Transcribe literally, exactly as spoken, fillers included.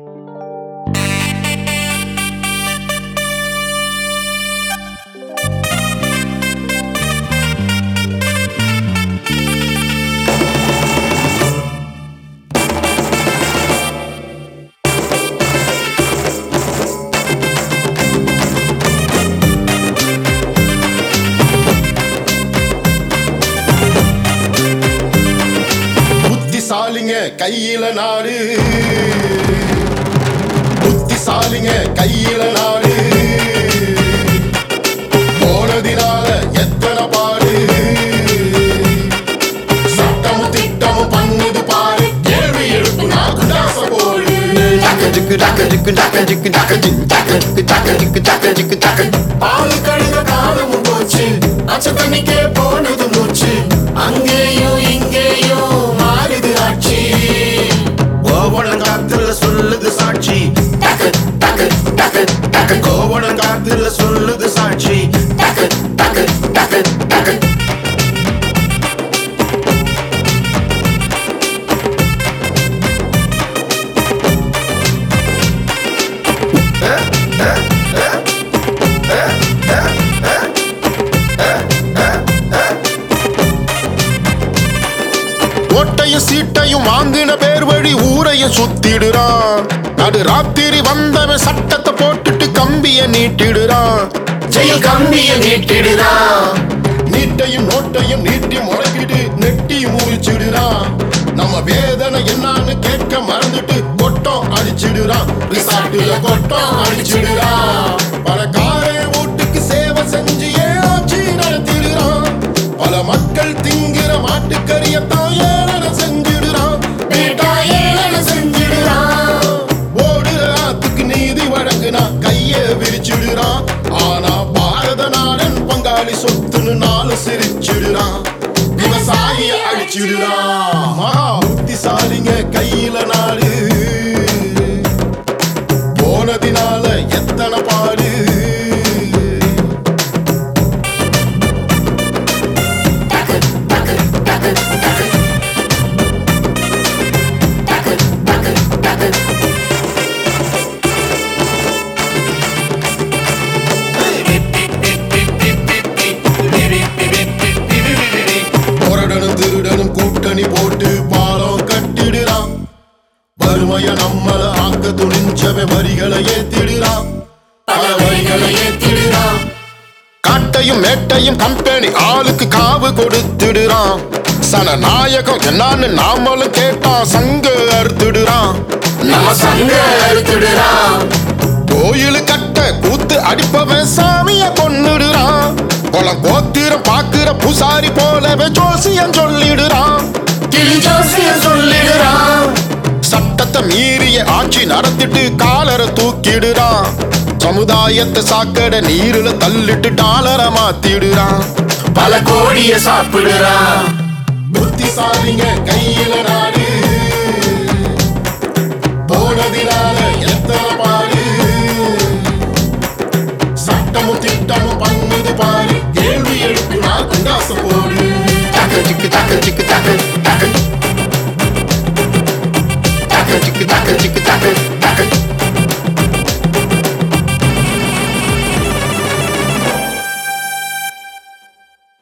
புத்திசாலிங்க கையில நாடு, புத்திசாலிங்க கையில நாடு, போனதினால எத்தனை பாடு, சட்டமும் திட்டமும் பண்ணுது பாரு, கேள்வி எழுப்பு நாக்கு தாச போடு. பால் கழுத காலமும் போச்சு, அச்ச தண்ணிக்கே போனது மூச்சு, அங்கேயும் இங்கேயும் மாறுது ஆட்சி. கோவணங்காத்துல சொல்லுது சாட்சி, கோவணங்காத்துல சொல்லுது சாட்சி. ஓட்டையும் சீட்டையும் வாங்கின பேர் வழி ஊரையும் சுத்திடுறான். நடு ராத்திரி வந்தவன் சட்டத்தை போட்டுட்டு கம்பிய நீட்டிடுறான், ஜெயில் கம்பிய நீட்டிடுறான். நீட்டையும் நோட்டையும் நீட்டி முறைக்கிட்டு நெட்டி முழிச்சிடுறான். நம்ம வேதனை என்னன்னு கேட்க மறந்துட்டு கொட்டம் அடிச்சிடுறான், ரிசார்ட்டுல கொட்டம் அடிச்சிடுறான். பணக்காரே வீட்டுக்கு சேவை செஞ்சு ஏச்சி நடத்திடுறான். பல மக்கள் திங்கிற மாட்டுக்கறியத்தான் ஏழன செஞ்சிடுறான், பேட்டா ஏழன செஞ்சிடுறான். ஓடுற ஆத்துக்கு நீதி வழங்குனா கைய விரிச்சிடுறான். ஆனா பாரத நாடன் பங்காளி சொத்துன்னு நாலு சிரிச்சிடுறான், விவசாயிய அழிச்சிடுறான். புத்திசாலிங்க கையில நாடு, போனதினால எத்தனை பாடு. திருடனும் கூட்டணி போட்டு பாலம் கட்டிடுறான். வறுமைய நம்மள ஆக்க துணிஞ்சவன் வரிகளை ஏத்திடுறான், பல வரிகளை ஏத்திடுறான். காட்டையும் மேட்டையும் கம்பெனி ஆளுக்கு காவு கொடுத்துடுறான். சனநாயகம் என்னன்னு நாமளும் கேட்டான், சங்க அறுத்துடுறான், நம்ம சங்க அறுத்துடுறான். கோயிலு கட்ட கூத்து அடிப்பவன் சாமிய கொன்னுடுறான். குளம் கோத்திரம் பாக்குற பூசாரி போலவே ஜோசியம் சொல்லிடுறான், ஜோசியம் சொல்லிடுறான். சட்டத்தை மீறிய ஆட்சி நடத்திட்டு காலரை தூக்கிடுறான். சமுதாயத்தை சாக்கடை நீருல தள்ளிட்டு டாலரை மாத்திடுறான், பல கோடிய சாப்பிடுறான். புத்திசாலிங்க கையில நாடு,